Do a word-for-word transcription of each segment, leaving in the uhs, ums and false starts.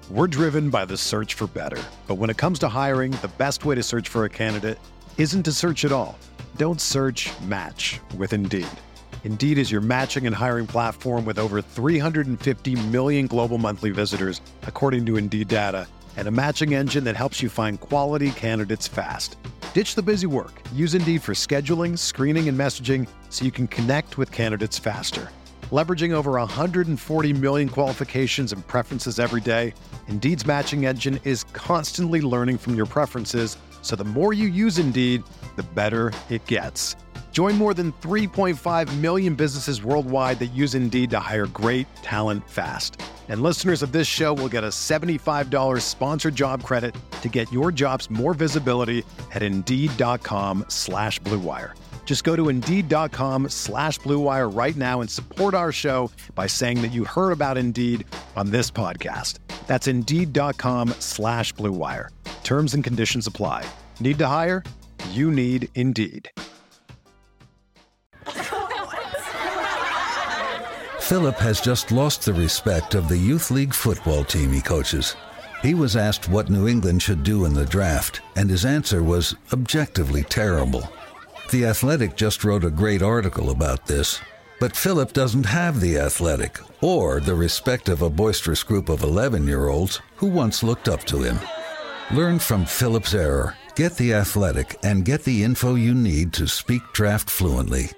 We're driven by the search for better. But when it comes to hiring, the best way to search for a candidate isn't to search at all. Don't search, match with Indeed. Indeed is your matching and hiring platform with over three hundred fifty million global monthly visitors, according to Indeed data, and a matching engine that helps you find quality candidates fast. Ditch the busy work. Use Indeed for scheduling, screening, and messaging so you can connect with candidates faster. Leveraging over one hundred forty million qualifications and preferences every day, Indeed's matching engine is constantly learning from your preferences, so the more you use Indeed, the better it gets. Join more than three point five million businesses worldwide that use Indeed to hire great talent fast. And listeners of this show will get a seventy-five dollars sponsored job credit to get your jobs more visibility at Indeed.com slash Blue Wire. Just go to Indeed.com slash Blue Wire right now and support our show by saying that you heard about Indeed on this podcast. That's Indeed.com slash Blue Wire. Terms and conditions apply. Need to hire? You need Indeed. Philip has just lost the respect of the youth league football team he coaches. He was asked what New England should do in the draft, and his answer was objectively terrible. The Athletic just wrote a great article about this, but Philip doesn't have The Athletic or the respect of a boisterous group of eleven-year-olds who once looked up to him. Learn from Philip's error, get The Athletic, and get the info you need to speak draft fluently.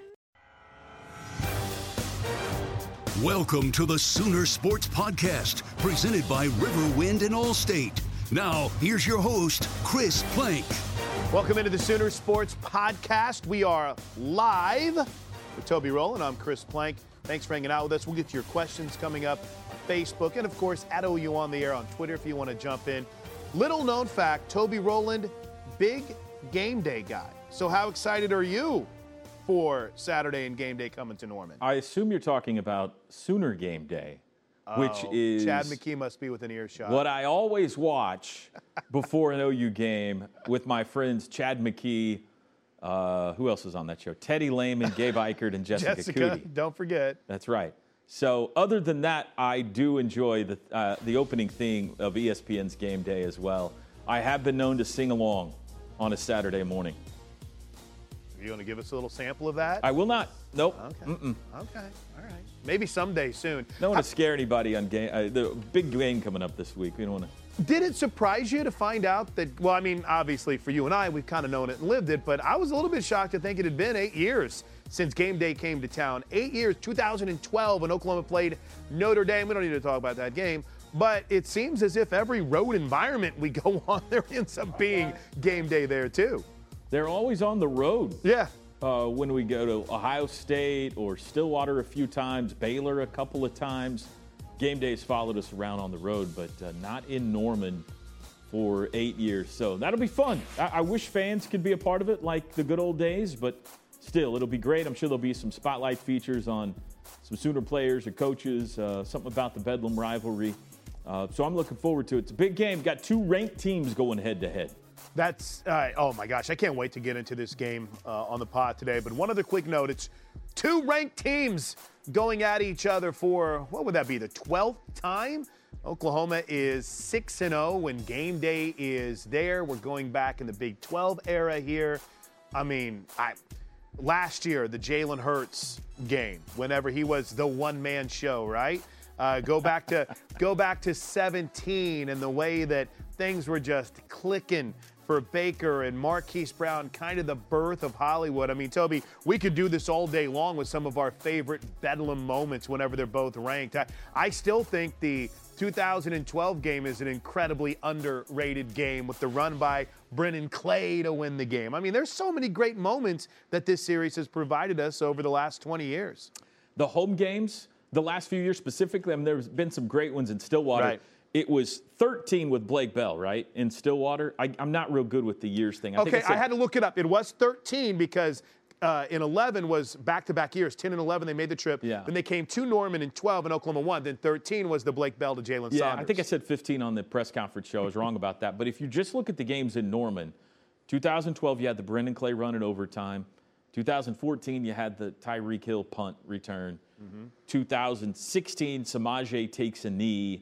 Welcome to the Sooner Sports Podcast, presented by Riverwind and Allstate. Now, here's your host, Chris Plank. Welcome into the Sooner Sports Podcast. We are live with Toby Rowland. I'm Chris Plank. Thanks for hanging out with us. We'll get to your questions coming up on Facebook and, of course, at O U On the Air on Twitter if you want to jump in. Little known fact, Toby Rowland, big game day guy. So how excited are you for Saturday and game day coming to Norman? I assume you're talking about Sooner game day. Which oh, is Chad McKee must be within earshot. What I always watch before an O U game with my friends Chad McKee, uh, who else is on that show? Teddy Lehman, Gabe Eichert, and Jessica, Jessica Cootie. Don't forget. That's right. So other than that, I do enjoy the uh, the opening theme of E S P N's game day as well. I have been known to sing along on a Saturday morning. Are you going to give us a little sample of that? I will not. Nope. Okay. Mm-mm. Okay. All right. Maybe someday soon. Don't want to scare anybody on game. Uh, the big game coming up this week. We don't want to. Did it surprise you to find out that, well, I mean, obviously for you and I, we've kind of known it and lived it, but I was a little bit shocked to think it had been eight years since game day came to town. Eight years, two thousand twelve, when Oklahoma played Notre Dame. We don't need to talk about that game, but it seems as if every road environment we go on, there ends up being game day there too. They're always on the road. Yeah. Uh, when we go to Ohio State or Stillwater a few times, Baylor a couple of times. Game days followed us around on the road, but uh, not in Norman for eight years. So that'll be fun. I-, I wish fans could be a part of it like the good old days, but still, it'll be great. I'm sure there'll be some spotlight features on some Sooner players or coaches, uh, something about the Bedlam rivalry. Uh, so I'm looking forward to it. It's a big game. Got two ranked teams going head-to-head. That's, uh, oh my gosh, I can't wait to get into this game uh, on the pod today. But one other quick note, it's two ranked teams going at each other for, what would that be, the twelfth time? Oklahoma is six and oh when game day is there. We're going back in the Big twelve era here. I mean, I last year, the Jalen Hurts game, whenever he was the one-man show, right? Uh, go back to go back to seventeen and the way that things were just clicking for Baker and Marquise Brown, kind of the birth of Hollywood. I mean, Toby, we could do this all day long with some of our favorite Bedlam moments whenever they're both ranked. I, I still think the two thousand twelve game is an incredibly underrated game with the run by Brennan Clay to win the game. I mean, there's so many great moments that this series has provided us over the last twenty years. The home games, the last few years specifically, I mean, there's been some great ones in Stillwater. Right. It was thirteen with Blake Bell, right, in Stillwater. I, I'm not real good with the years thing. I okay, think I, said, I had to look it up. It was thirteen because uh, in eleven was back-to-back years. ten and eleven, they made the trip. Yeah. Then they came to Norman in twelve, and Oklahoma won. Then thirteen was the Blake Bell to Jalen yeah, Saunders. I think I said fifteen on the press conference show. I was wrong about that. But if you just look at the games in Norman, two thousand twelve, you had the Brendan Clay run in overtime. two thousand fourteen, you had the Tyreek Hill punt return. Mm-hmm. two thousand sixteen, Samaje takes a knee.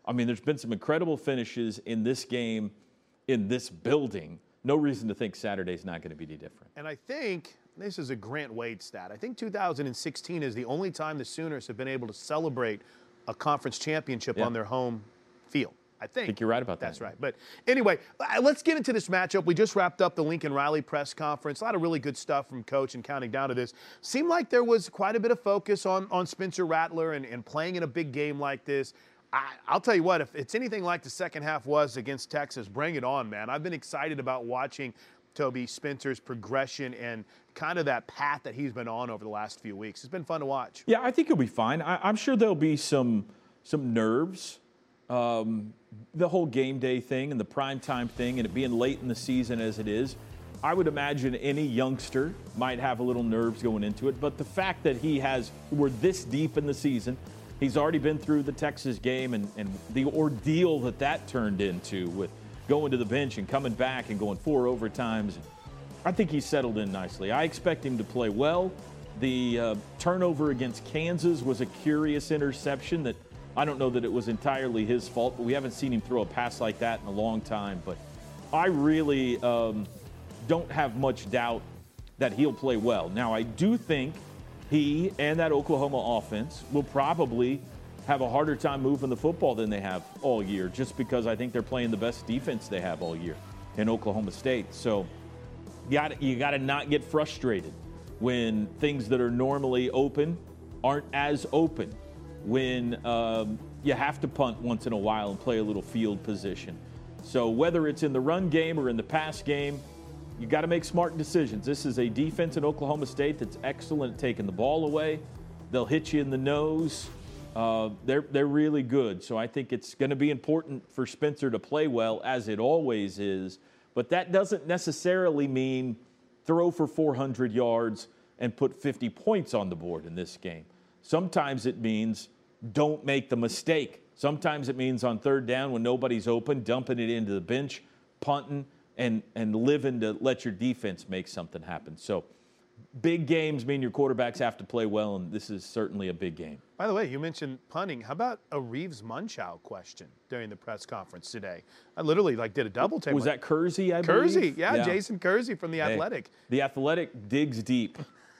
I mean, there's been some incredible finishes in this game, in this building. No reason to think Saturday's not going to be any different. And I think this is a Grant Wade stat. I think two thousand sixteen is the only time the Sooners have been able to celebrate a conference championship yeah. on their home field. I think. I think you're right about that. That's right. But anyway, let's get into this matchup. We just wrapped up the Lincoln Riley press conference. A lot of really good stuff from Coach and counting down to this. Seemed like there was quite a bit of focus on, on Spencer Rattler and, and playing in a big game like this. I, I'll tell you what, if it's anything like the second half was against Texas, bring it on, man. I've been excited about watching Toby Spencer's progression and kind of that path that he's been on over the last few weeks. It's been fun to watch. Yeah, I think he'll be fine. I, I'm sure there'll be some some nerves. Um, the whole game day thing and the primetime thing and it being late in the season as it is, I would imagine any youngster might have a little nerves going into it. But the fact that he has, we're this deep in the season, he's already been through the Texas game and, and the ordeal that that turned into with going to the bench and coming back and going four overtimes. I think he's settled in nicely. I expect him to play well. The uh, turnover against Kansas was a curious interception that I don't know that it was entirely his fault, but we haven't seen him throw a pass like that in a long time. But I really um, don't have much doubt that he'll play well. Now, I do think he and that Oklahoma offense will probably have a harder time moving the football than they have all year, just because I think they're playing the best defense they have all year in Oklahoma State. So you got you got to not get frustrated when things that are normally open aren't as open. When um, you have to punt once in a while and play a little field position. So whether it's in the run game or in the pass game, you got to make smart decisions. This is a defense in Oklahoma State that's excellent at taking the ball away. They'll hit you in the nose. Uh, they're they're really good. So I think it's going to be important for Spencer to play well, as it always is. But that doesn't necessarily mean throw for four hundred yards and put fifty points on the board in this game. Sometimes it means don't make the mistake. Sometimes it means on third down when nobody's open, dumping it into the bench, punting, and, and living to let your defense make something happen. So big games mean your quarterbacks have to play well, and this is certainly a big game. By the way, you mentioned punting. How about a Reeves-Munchow question during the press conference today? I literally like did a double take. Was that Kersey, I believe? Kersey, yeah, yeah, Jason Kersey from The Athletic. Hey, the Athletic digs deep.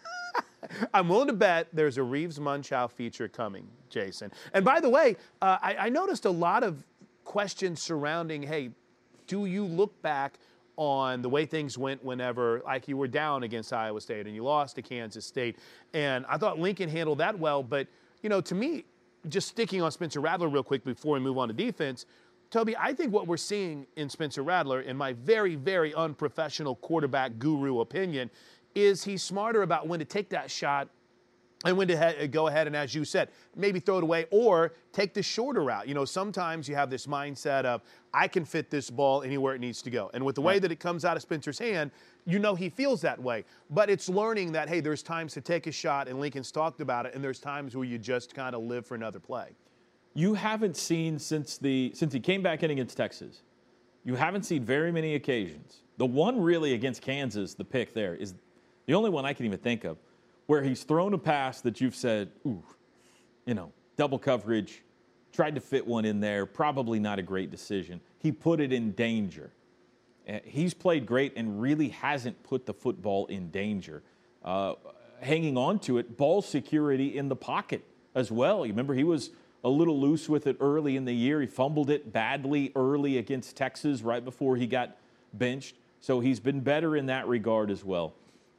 I'm willing to bet there's a Reeves-Munchow feature coming, Jason. And by the way, uh, I, I noticed a lot of questions surrounding, hey, do you look back on the way things went whenever, like you were down against Iowa State and you lost to Kansas State? And I thought Lincoln handled that well. But, you know, to me, just sticking on Spencer Rattler real quick before we move on to defense, Toby, I think what we're seeing in Spencer Rattler, in my very, very unprofessional quarterback guru opinion, is he's smarter about when to take that shot and when to he- go ahead and, as you said, maybe throw it away or take the shorter route. You know, sometimes you have this mindset of, I can fit this ball anywhere it needs to go. And with the way that it comes out of Spencer's hand, you know he feels that way. But it's learning that, hey, there's times to take a shot, and Lincoln's talked about it, and there's times where you just kind of live for another play. You haven't seen since the since he came back in against Texas, you haven't seen very many occasions. The one really against Kansas, the pick there, is the only one I can even think of, where he's thrown a pass that you've said, ooh, you know, double coverage, tried to fit one in there, probably not a great decision. He put it in danger. Uh, he's played great and really hasn't put the football in danger. Uh, hanging on to it, ball security in the pocket as well. You remember he was a little loose with it early in the year. He fumbled it badly early against Texas right before he got benched. So he's been better in that regard as well.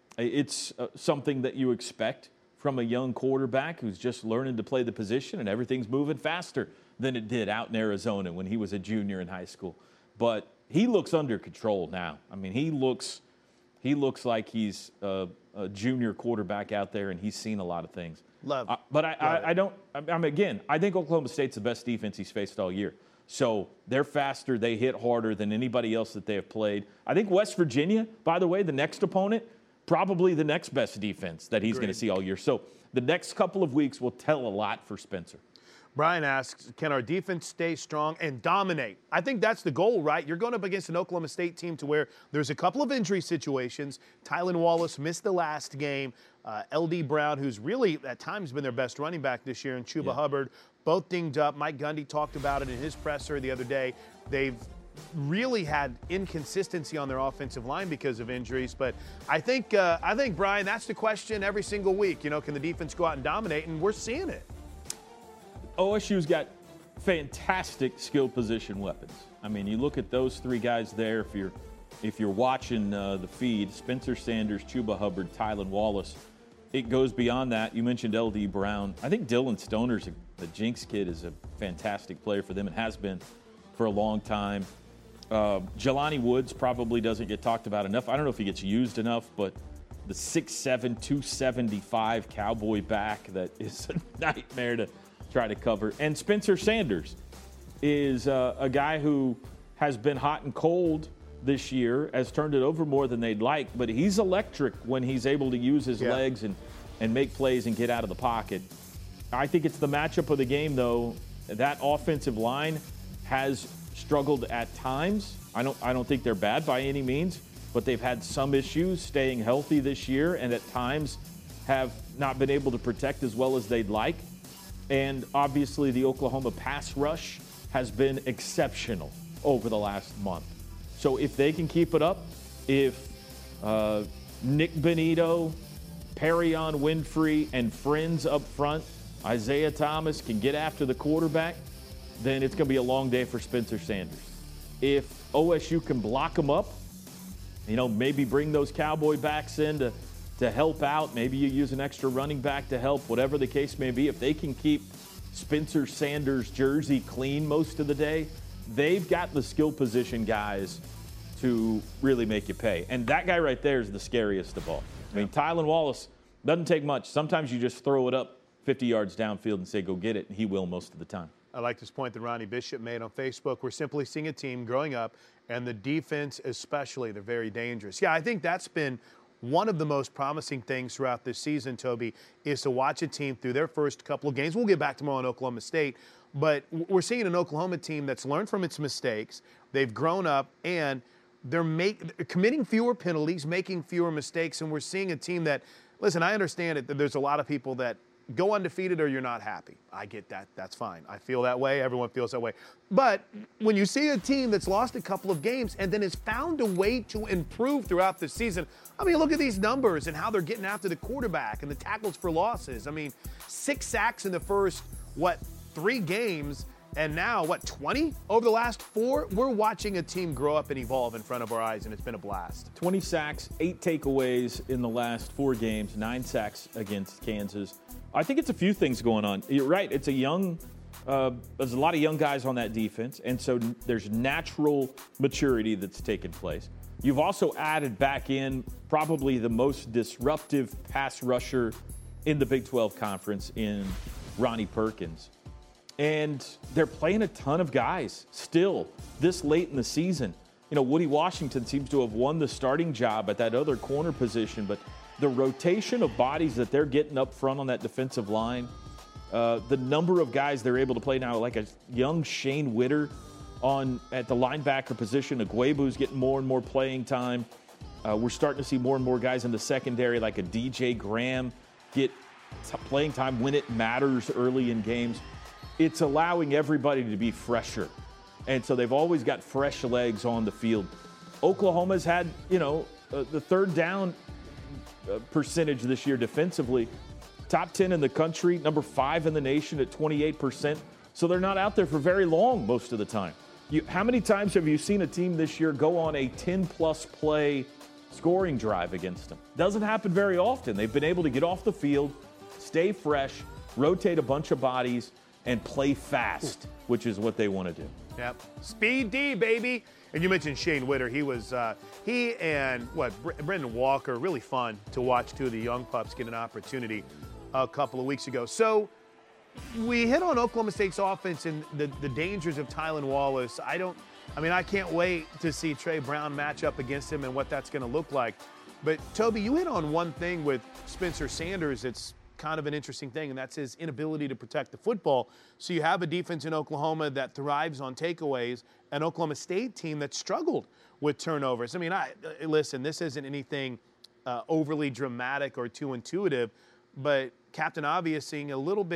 It's uh, something that you expect from a young quarterback who's just learning to play the position, and everything's moving faster than it did out in Arizona when he was a junior in high school. But he looks under control now. I mean, he looks he looks like he's a, a junior quarterback out there, and he's seen a lot of things. Love. Uh, but I, I, I don't. I mean, again, I think Oklahoma State's the best defense he's faced all year. So they're faster, they hit harder than anybody else that they have played. I think West Virginia, by the way, the next opponent, probably the next best defense that he's going to see all year. So the next couple of weeks will tell a lot for Spencer. Brian asks, can our defense stay strong and dominate? I think that's the goal, right? You're going up against an Oklahoma State team to where there's a couple of injury situations. Tylan Wallace missed the last game. Uh, L D Brown, who's really at times been their best running back this year, and Chuba yeah. Hubbard both dinged up. Mike Gundy talked about it in his presser the other day. They've really had inconsistency on their offensive line because of injuries. But I think, uh, I think, Brian, that's the question every single week. You know, can the defense go out and dominate? And we're seeing it. O S U's got fantastic skill position weapons. I mean, you look at those three guys there. If you're if you're watching uh, the feed, Spencer Sanders, Chuba Hubbard, Tylan Wallace, it goes beyond that. You mentioned L D Brown. I think Dylan Stoner's a, the Jinx kid is a fantastic player for them and has been for a long time. Uh, Jelani Woods probably doesn't get talked about enough. I don't know if he gets used enough, but the six seven, two seventy-five Cowboy back that is a nightmare to try to cover. And Spencer Sanders is uh, a guy who has been hot and cold this year, has turned it over more than they'd like, but he's electric when he's able to use his yeah. legs and, and make plays and get out of the pocket. I think it's the matchup of the game, though. That offensive line has struggled at times. I don't I don't think they're bad by any means, but they've had some issues staying healthy this year and at times have not been able to protect as well as they'd like. And obviously the Oklahoma pass rush has been exceptional over the last month. So if they can keep it up, if uh, Nick Benito, Perrion Winfrey, and friends up front, Isaiah Thomas can get after the quarterback, then it's going to be a long day for Spencer Sanders. If O S U can block them up, you know, maybe bring those Cowboy backs in to, to help out. Maybe you use an extra running back to help, whatever the case may be. If they can keep Spencer Sanders' jersey clean most of the day, they've got the skill position guys to really make you pay. And that guy right there is the scariest of all. I mean, Tylan Wallace doesn't take much. Sometimes you just throw it up fifty yards downfield and say, go get it, and he will most of the time. I like this point that Ronnie Bishop made on Facebook. We're simply seeing a team growing up, and the defense especially, they're very dangerous. Yeah, I think that's been one of the most promising things throughout this season, Toby, is to watch a team through their first couple of games. We'll get back tomorrow on Oklahoma State, but we're seeing an Oklahoma team that's learned from its mistakes. They've grown up, and they're make, committing fewer penalties, making fewer mistakes, and we're seeing a team that, listen, I understand it, that there's a lot of people that go undefeated or you're not happy. I get that. That's fine. I feel that way. Everyone feels that way. But when you see a team that's lost a couple of games and then has found a way to improve throughout the season, I mean, look at these numbers and how they're getting after the quarterback and the tackles for losses. I mean, six sacks in the first, what, three games, and now, what, twenty over the last four? We're watching a team grow up and evolve in front of our eyes, and it's been a blast. twenty sacks, eight takeaways in the last four games, nine sacks against Kansas. I think it's a few things going on. You're right. It's a young uh, – there's a lot of young guys on that defense, and so there's natural maturity that's taken place. You've also added back in probably the most disruptive pass rusher in the Big twelve Conference in Ronnie Perkins. And they're playing a ton of guys still this late in the season. You know, Woody Washington seems to have won the starting job at that other corner position, but the rotation of bodies that they're getting up front on that defensive line, uh, the number of guys they're able to play now, like a young Shane Witter on at the linebacker position, Aguebu's getting more and more playing time. Uh, we're starting to see more and more guys in the secondary, like a D J Graham, get t- playing time when it matters early in games. It's allowing everybody to be fresher. And so they've always got fresh legs on the field. Oklahoma's had, you know, uh, the third down uh, percentage this year defensively. Top ten in the country, number five in the nation at twenty-eight percent. So they're not out there for very long most of the time. You, how many times have you seen a team this year go on a ten-plus play scoring drive against them? Doesn't happen very often. They've been able to get off the field, stay fresh, rotate a bunch of bodies, and play fast, which is what they want to do. Yep. Speed D, baby. And you mentioned Shane Witter. He was, uh, he and, what, Bre- Brendan Walker, really fun to watch two of the young pups get an opportunity a couple of weeks ago. So we hit on Oklahoma State's offense and the, the dangers of Tylan Wallace. I don't, I mean, I can't wait to see Trey Brown match up against him and what that's going to look like. But, Toby, you hit on one thing with Spencer Sanders that's kind of an interesting thing, and that's his inability to protect the football. So you have a defense in Oklahoma that thrives on takeaways, an Oklahoma State team that struggled with turnovers. I mean, I listen, this isn't anything uh, overly dramatic or too intuitive, but Captain Obvious seeing a little bit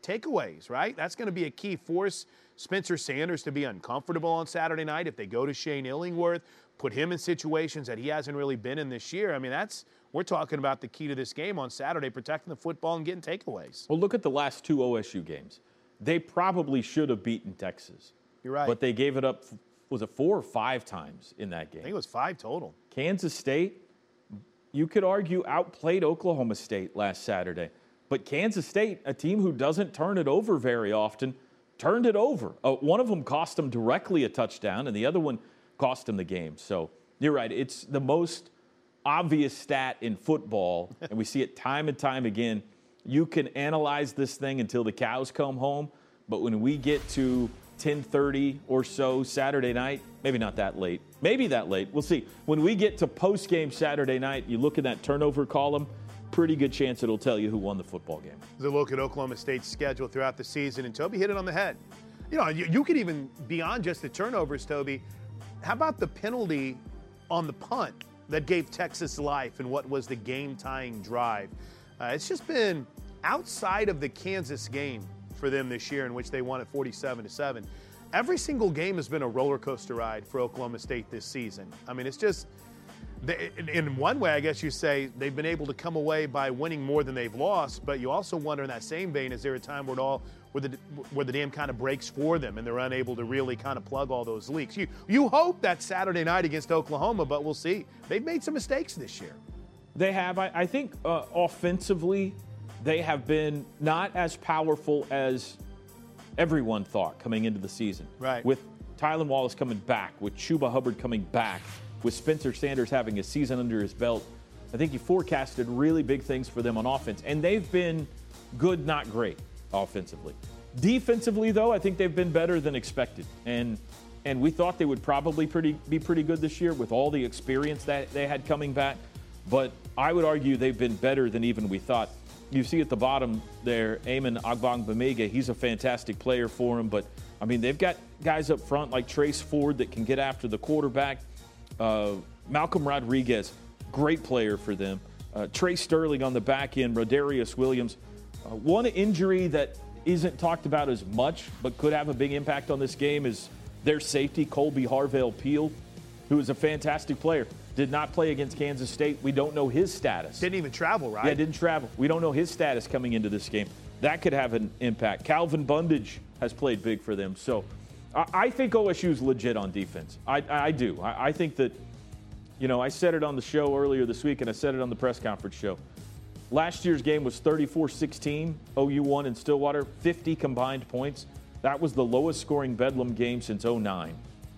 takeaways, right? That's going to be a key force. Spencer Sanders to be uncomfortable on Saturday night if they go to Shane Illingworth, put him in situations that he hasn't really been in this year. I mean, that's we're talking about the key to this game on Saturday, protecting the football and getting takeaways. Well, look at the last two O S U games. They probably should have beaten Texas. You're right. But they gave it up, was it four or five times in that game? I think it was five total. Kansas State, you could argue, outplayed Oklahoma State last Saturday. But Kansas State, a team who doesn't turn it over very often, turned it over. Uh, one of them cost them directly a touchdown, and the other one cost them the game. So you're right. It's the most obvious stat in football, and we see it time and time again. You can analyze this thing until the cows come home, but when we get to ten thirty or so Saturday night, maybe not that late, maybe that late, we'll see. When we get to post-game Saturday night, you look at that turnover column, pretty good chance it'll tell you who won the football game. The look at Oklahoma State's schedule throughout the season, and Toby hit it on the head. You know, you, you could even, beyond just the turnovers, Toby, how about the penalty on the punt that gave Texas life in what was the game-tying drive? Uh, it's just been outside of the Kansas game for them this year, in which they won at forty-seven to seven. Every single game has been a roller coaster ride for Oklahoma State this season. I mean, it's just, they, in one way, I guess you say they've been able to come away by winning more than they've lost, but you also wonder in that same vein, is there a time where it all, where the, where the dam kind of breaks for them and they're unable to really kind of plug all those leaks? You, you hope that Saturday night against Oklahoma, but we'll see. They've made some mistakes this year. They have. I, I think uh, offensively, they have been not as powerful as everyone thought coming into the season. Right. With Tylan Wallace coming back, with Chuba Hubbard coming back, with Spencer Sanders having a season under his belt, I think you forecasted really big things for them on offense. And they've been good, not great, offensively. Defensively, though, I think they've been better than expected. And and we thought they would probably pretty be pretty good this year with all the experience that they had coming back. But I would argue they've been better than even we thought. You see at the bottom there, Eamon Agbagbemiga, he's a fantastic player for him. But, I mean, they've got guys up front like Trace Ford that can get after the quarterback. Uh, Malcolm Rodriguez, great player for them. Uh, Trey Sterling on the back end, Rodarius Williams. Uh, one injury that isn't talked about as much but could have a big impact on this game is their safety, Colby Harvell-Peel, who is a fantastic player. Did not play against Kansas State. We don't know his status. Didn't even travel, right? Yeah, didn't travel. We don't know his status coming into this game. That could have an impact. Calvin Bundage has played big for them. So I, I think O S U is legit on defense. I, I do. I, I think that, you know, I said it on the show earlier this week, and I said it on the press conference show. Last year's game was thirty-four sixteen. O U won in Stillwater, fifty combined points. That was the lowest scoring Bedlam game since oh nine.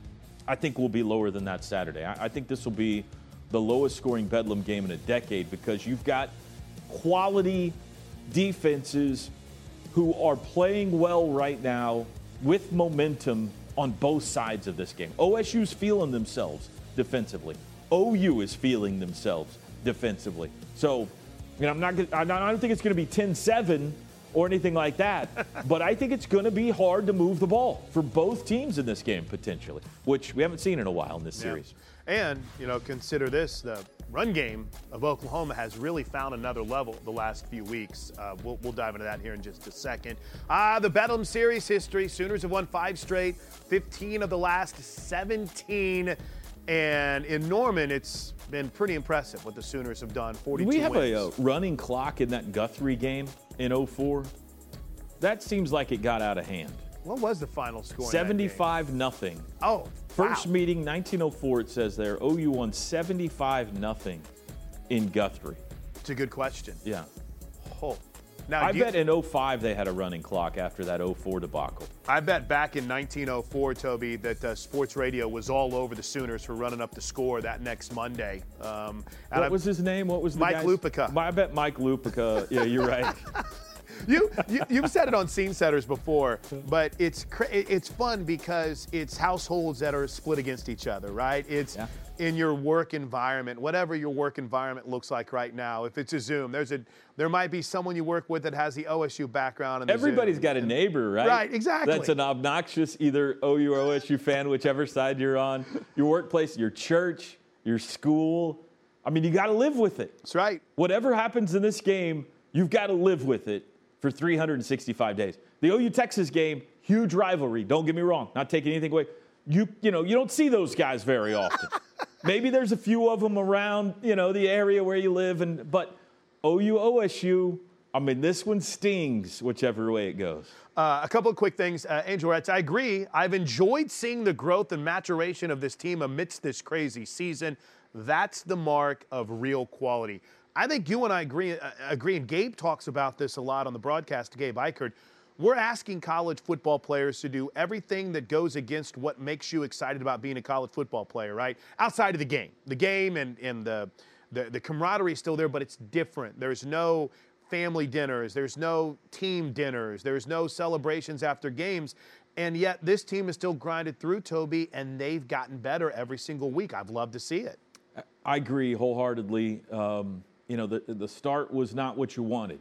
I think we'll be lower than that Saturday. I, I think this will be the lowest scoring Bedlam game in a decade because you've got quality defenses who are playing well right now with momentum on both sides of this game. O S U's feeling themselves defensively. O U is feeling themselves defensively. So, you know, I'm not. I don't think it's going to be ten seven or anything like that, but I think it's going to be hard to move the ball for both teams in this game potentially, which we haven't seen in a while in this Yeah. series. And, you know, consider this, the run game of Oklahoma has really found another level the last few weeks. Uh, we'll, we'll dive into that here in just a second. Uh, the Bedlam Series history, Sooners have won five straight, fifteen of the last seventeen. And in Norman, it's been pretty impressive what the Sooners have done, forty-two Do we have wins. a, a running clock in that Guthrie game in oh four? That seems like it got out of hand. What was the final score? seventy-five nothing. Oh, First wow. meeting, nineteen oh four, it says there. O U won seventy-five nothing in Guthrie. It's a good question. Yeah. Oh. Now, I do you- bet in oh five they had a running clock after that oh four debacle. I bet back in nineteen oh four, Toby, that uh, sports radio was all over the Sooners for running up the score that next Monday. Um, and What I- was his name? What was the Mike guy's- Lupica. I bet Mike Lupica. Yeah, you're right. You, you you've said it on Scene Setters before, but it's cra- it's fun because it's households that are split against each other, right? It's Yeah. in your work environment, whatever your work environment looks like right now. If it's a Zoom, there's a there might be someone you work with that has the O S U background. In the Everybody's Zoom. got a neighbor, right? Right, exactly. That's an obnoxious either O U or O S U fan, whichever side you're on. Your workplace, your church, your school. I mean, you got to live with it. That's right. Whatever happens in this game, you've got to live with it for three hundred sixty-five days. The O U Texas game, huge rivalry. Don't get me wrong, not taking anything away. You you know, you don't see those guys very often. Maybe there's a few of them around, you know, the area where you live, and but O U O S U, I mean, this one stings whichever way it goes. Uh, a couple of quick things. Uh, Angel Retz, I agree. I've enjoyed seeing the growth and maturation of this team amidst this crazy season. That's the mark of real quality. I think you and I agree, uh, agree, and Gabe talks about this a lot on the broadcast, Gabe Eichert. We're asking college football players to do everything that goes against what makes you excited about being a college football player, right? Outside of the game. The game and, and the, the, the camaraderie is still there, but it's different. There's no family dinners. There's no team dinners. There's no celebrations after games. And yet this team is still grinded through, Toby, and they've gotten better every single week. I've loved to see it. I agree wholeheartedly. Um, you know, the, the start was not what you wanted.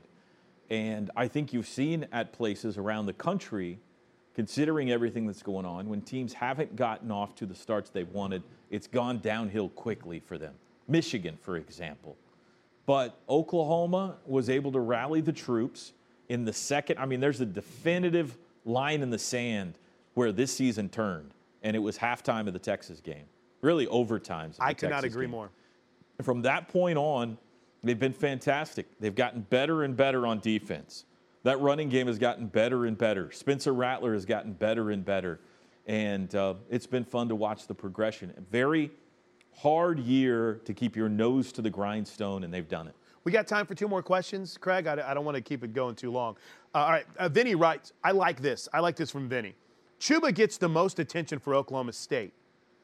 And I think you've seen at places around the country, considering everything that's going on, when teams haven't gotten off to the starts they wanted, it's gone downhill quickly for them. Michigan, for example. But Oklahoma was able to rally the troops in the second. I mean, there's a definitive line in the sand where this season turned, and it was halftime of the Texas game. Really overtimes. I could not agree more. From that point on, they've been fantastic. They've gotten better and better on defense. That running game has gotten better and better. Spencer Rattler has gotten better and better. And uh, it's been fun to watch the progression. A very hard year to keep your nose to the grindstone, and they've done it. We got time for two more questions, Craig. I, I don't want to keep it going too long. Uh, all right, uh, Vinny writes, I like this. I like this from Vinny. Chuba gets the most attention for Oklahoma State.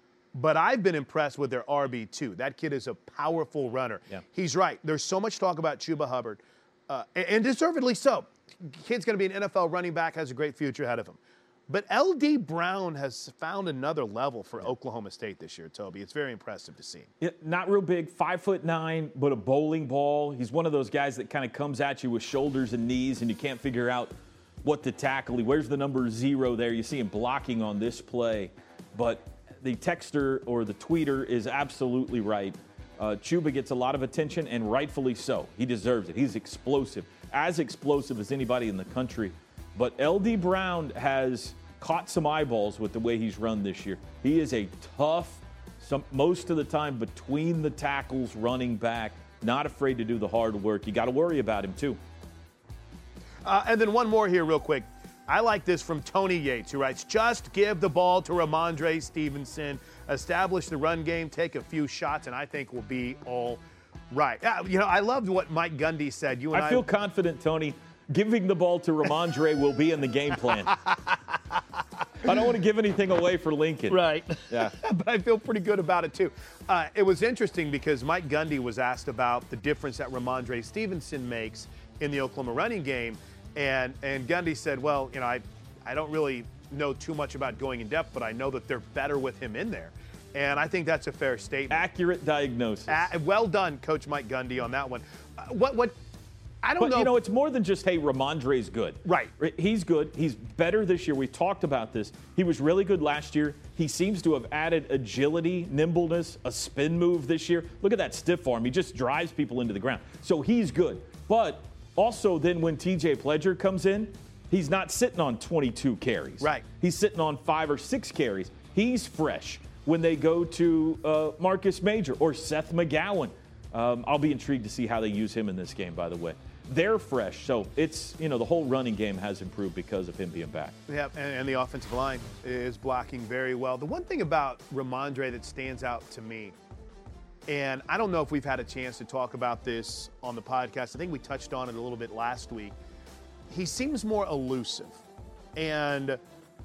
But I've been impressed with their R B two. That kid is a powerful runner. Yeah. He's right. There's so much talk about Chuba Hubbard, uh, and, and deservedly so. Kid's going to be an N F L running back, has a great future ahead of him. But L D Brown has found another level for Oklahoma State this year, Toby. It's very impressive to see. Yeah, not real big, five foot nine, but a bowling ball. He's one of those guys that kind of comes at you with shoulders and knees, and you can't figure out what to tackle. He wears the number zero there. You see him blocking on this play. But the texter or the tweeter is absolutely right. Uh, Chuba gets a lot of attention, and rightfully so. He deserves it. He's explosive, as explosive as anybody in the country. But L D Brown has caught some eyeballs with the way he's run this year. He is a tough, some, most of the time between the tackles running back, not afraid to do the hard work. You got to worry about him, too. Uh, and then one more here real quick. I like this from Tony Yates, who writes, just give the ball to Ramondre Stevenson, establish the run game, take a few shots, and I think we'll be all right. Uh, you know, I loved what Mike Gundy said. You and I, I feel confident, Tony. Giving the ball to Ramondre will be in the game plan. I don't want to give anything away for Lincoln. Right. Yeah. But I feel pretty good about it, too. Uh, it was interesting because Mike Gundy was asked about the difference that Ramondre Stevenson makes in the Oklahoma running game. And and Gundy said, well, you know, I, I don't really know too much about going in depth, but I know that they're better with him in there. And I think that's a fair statement. Accurate diagnosis. Uh, well done, Coach Mike Gundy, on that one. Uh, what what I don't but, know. you know, it's more than just, hey, Ramondre's good. Right. He's good. He's better this year. We talked about this. He was really good last year. He seems to have added agility, nimbleness, a spin move this year. Look at that stiff arm. He just drives people into the ground. So he's good. But also then when T J Pledger comes in, he's not sitting on twenty-two carries. Right. He's sitting on five or six carries. He's fresh. When they go to uh, Marcus Major or Seth McGowan, um, I'll be intrigued to see how they use him in this game, by the way. They're fresh. So it's, you know, the whole running game has improved because of him being back. Yeah, and, and the offensive line is blocking very well. The one thing about Ramondre that stands out to me, and I don't know if we've had a chance to talk about this on the podcast. I think we touched on it a little bit last week. He seems more elusive. And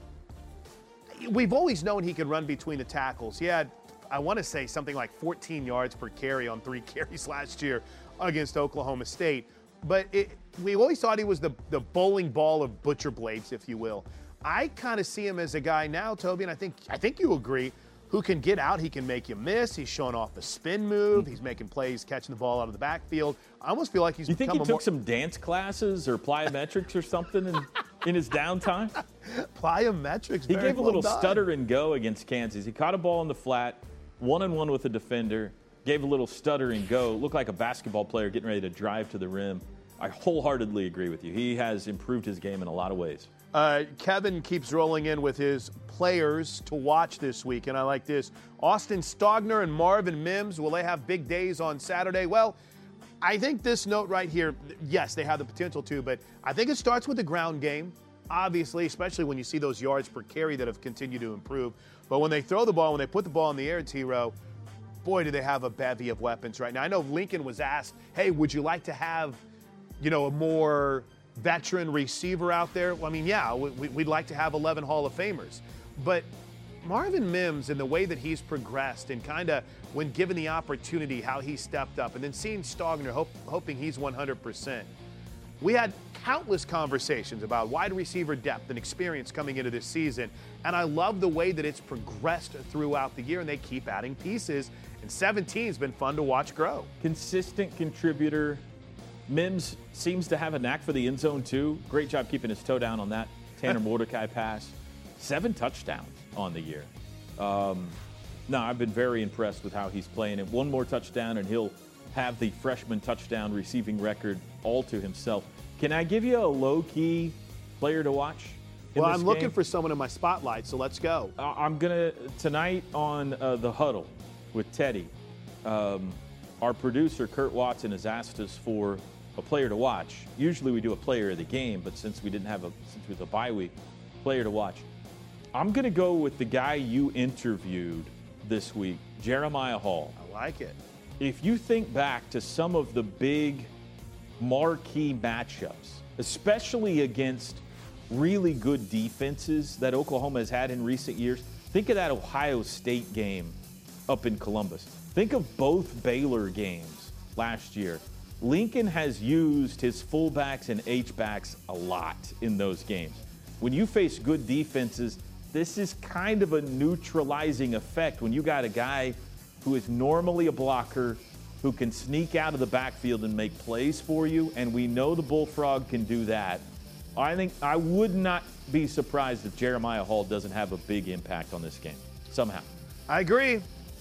we've always known he could run between the tackles. He had, I want to say, something like fourteen yards per carry on three carries last year against Oklahoma State. But it, we always thought he was the, the bowling ball of butcher blades, if you will. I kind of see him as a guy now, Toby, and I think I think you agree, who can get out. He can make you miss. He's showing off the spin move. He's making plays, catching the ball out of the backfield. I almost feel like he's You think become he a took more, some dance classes or plyometrics or something in, in his downtime? plyometrics. He very gave a well little done. stutter and go against Kansas. He caught a ball in the flat, one-on-one with a defender, gave a little stutter and go. Looked like a basketball player getting ready to drive to the rim. I wholeheartedly agree with you. He has improved his game in a lot of ways. Uh, Kevin keeps rolling in with his players to watch this week, and I like this. Austin Stogner and Marvin Mims, will they have big days on Saturday? Well, I think this note right here, yes, they have the potential to, but I think it starts with the ground game, obviously, especially when you see those yards per carry that have continued to improve. But when they throw the ball, when they put the ball in the air, T-Row, boy, do they have a bevy of weapons right now. I know Lincoln was asked, hey, would you like to have, you know, a more veteran receiver out there? Well, I mean, yeah, we, we'd like to have eleven Hall of Famers. But Marvin Mims and the way that he's progressed and kind of when given the opportunity, how he stepped up, and then seeing Stogner hope, hoping he's one hundred percent. We had countless conversations about wide receiver depth and experience coming into this season, and I love the way that it's progressed throughout the year, and they keep adding pieces, and seventeen has been fun to watch grow. Consistent contributor. Mims seems to have a knack for the end zone, too. Great job keeping his toe down on that Tanner Mordecai pass. Seven touchdowns on the year. Um, no, I've been very impressed with how he's playing. And one more touchdown, and he'll have the freshman touchdown receiving record all to himself. Can I give you a low-key player to watch? Well, I'm game? looking for someone in my spotlight, so let's go. Uh, I'm going to, tonight on uh, The Huddle with Teddy, um, our producer, Kurt Watson, has asked us for a player to watch. Usually we do a player of the game, but since we didn't have a, since it was a bye week, player to watch. I'm going to go with the guy you interviewed this week, Jeremiah Hall. I like it. If you think back to some of the big marquee matchups, especially against really good defenses that Oklahoma has had in recent years, think of that Ohio State game up in Columbus. Think of both Baylor games last year. Lincoln has used his fullbacks and H-backs a lot in those games. When you face good defenses, this is kind of a neutralizing effect when you got a guy who is normally a blocker who can sneak out of the backfield and make plays for you, and we know the Bullfrog can do that. I think I would not be surprised if Jeremiah Hall doesn't have a big impact on this game somehow. I agree.